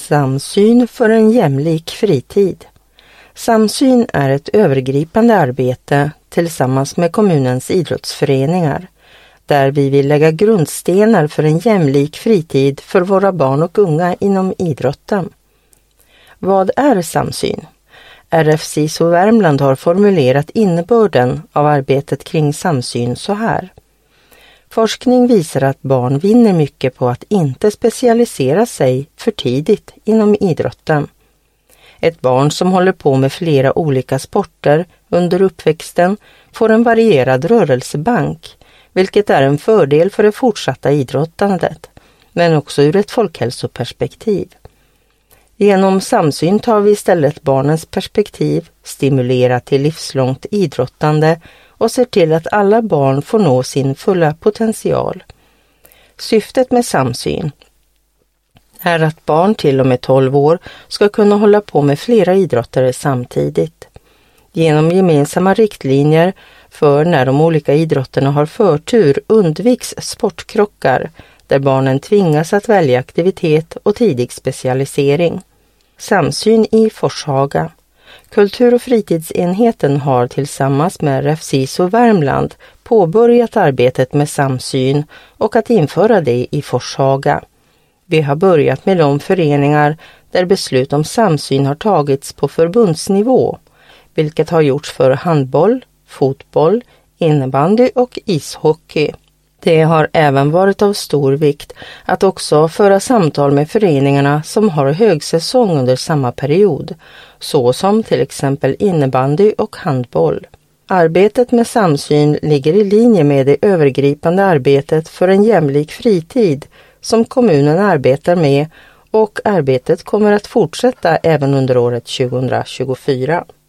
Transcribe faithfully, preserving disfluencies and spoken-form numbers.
Samsyn för en jämlik fritid. Samsyn är ett övergripande arbete tillsammans med kommunens idrottsföreningar, där vi vill lägga grundstenar för en jämlik fritid för våra barn och unga inom idrotten. Vad är samsyn? R F C I S O Värmland har formulerat innebörden av arbetet kring samsyn så här. Forskning visar att barn vinner mycket på att inte specialisera sig för tidigt inom idrotten. Ett barn som håller på med flera olika sporter under uppväxten får en varierad rörelsebank, vilket är en fördel för det fortsatta idrottandet, men också ur ett folkhälsoperspektiv. Genom samsyn tar vi istället barnens perspektiv, stimulerar till livslångt idrottande och ser till att alla barn får nå sin fulla potential. Syftet med samsyn är att barn till och med tolv år ska kunna hålla på med flera idrotter samtidigt. Genom gemensamma riktlinjer för när de olika idrotterna har förtur undviks sportkrockar där barnen tvingas att välja aktivitet och tidig specialisering. Samsyn i Forshaga. Kultur- och fritidsenheten har tillsammans med R F C I S O Värmland påbörjat arbetet med samsyn och att införa det i Forshaga. Vi har börjat med de föreningar där beslut om samsyn har tagits på förbundsnivå, vilket har gjorts för handboll, fotboll, innebandy och ishockey. Det har även varit av stor vikt att också föra samtal med föreningarna som har högsäsong under samma period, såsom till exempel innebandy och handboll. Arbetet med samsyn ligger i linje med det övergripande arbetet för en jämlik fritid som kommunen arbetar med, och arbetet kommer att fortsätta även under året tjugohundratjugofyra.